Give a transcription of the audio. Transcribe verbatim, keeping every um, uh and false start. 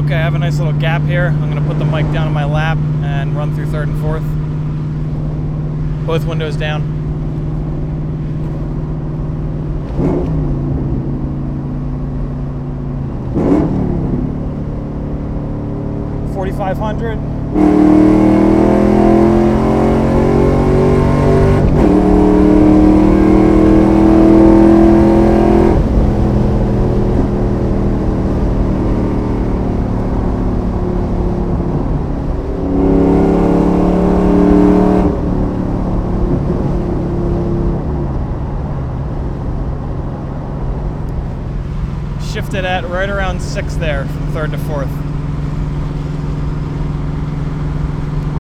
Okay, I have a nice little gap here. I'm going to put the mic down on my lap and run through third and fourth. Both windows down. forty-five hundred. Shifted at right around six there from third to fourth.